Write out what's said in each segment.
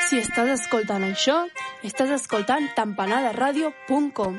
Si estàs escoltant això, estàs escoltant tampanadaradio.com.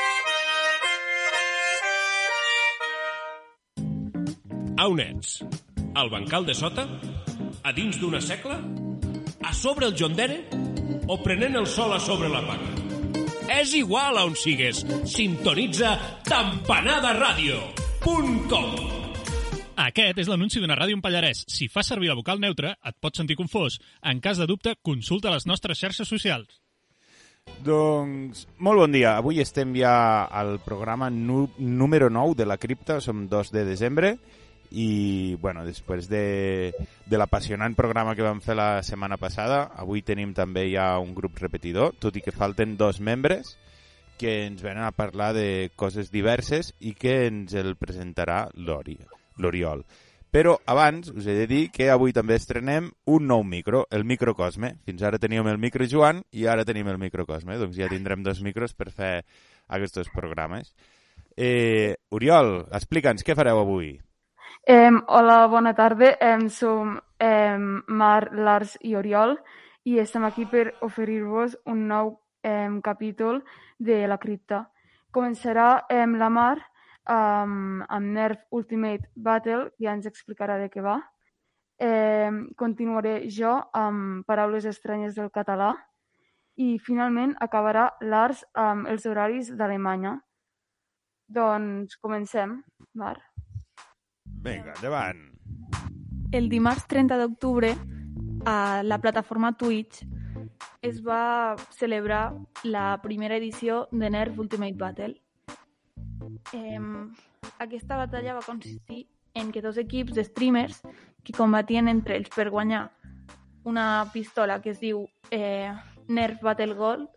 A on ets? Al bancal de sota? A dins d'una secla? A sobre el Jondere? O prenent el sol a sobre la paga? És igual a on sigues. Sintonitza tampanadaradio.com. Aquest és l'anunci d'una ràdio en Pallarès. Si fas servir la vocal neutra, et pots sentir confós. En cas de dubte, consulta les nostres xarxes socials. Doncs, molt bon dia. Avui estem ja al programa número 9 de la cripta. Som 2 de desembre i, bueno, després de l'apassionant programa que vam fer la setmana passada, avui tenim també ja un grup repetidor, tot i que falten 2 membres que ens venen a parlar de coses diverses i que ens el presentarà l'Oriol. Però abans us he de dir que avui també estrenem un nou micro, el micro Cosme. Fins ara teníem el micro Joan i ara tenim el micro Cosme. Doncs ja tindrem 2 micros per fer aquests programes. Oriol, explica'ns què fareu avui. Hola, bona tarda. Som Mar, Lars i Oriol i estem aquí per oferir-vos un nou capítol de la cripta. Començarà la Mar amb Nerf Ultimate Battle, ja ens explicarà de què va. Continuaré jo amb paraules estranyes del català i finalment acabarà Lars amb els horaris d'Alemanya. Doncs comencem, Mar. Vinga, endavant. El dimarts 30 d'octubre a la plataforma Twitch es va celebrar la primera edició de Nerf Ultimate Battle. Aquesta batalla va consistir en que 2 equips de streamers que combatien entre ells per guanyar una pistola que es diu Nerf Battle Gold.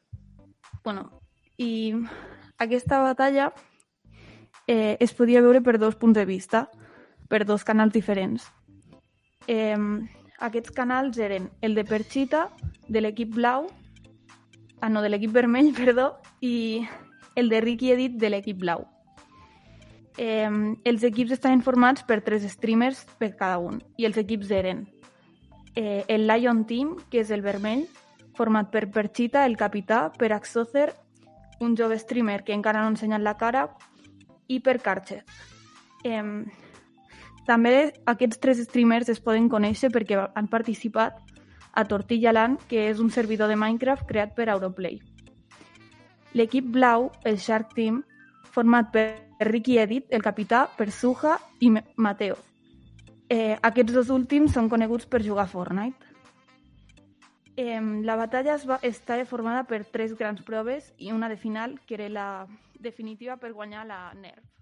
I aquesta batalla es podia veure per 2 punts de vista, per 2 canals diferents. Aquests canals eren el de Perchita, de l'equip blau, de l'equip vermell, perdó, i el de Ricky Edit de l'equip blau. Els equips estaven formats per 3 streamers per cada un, i els equips eren el Lion Team, que és el vermell, format per Perchita, el capità, per Axocer, un jove streamer que encara no ha ensenyat la cara, i per Karcher. També aquests 3 streamers es poden conèixer perquè han participat a Tortilla Land, que és un servidor de Minecraft creat per Auroplay. L'equip blau, el Shark Team, format per Ricky Edit, el capità, per Suja i Mateo. Aquests 2 últims són coneguts per jugar a Fortnite. La batalla estava formada per 3 grans proves i una de final, que era la definitiva per guanyar la Nerf.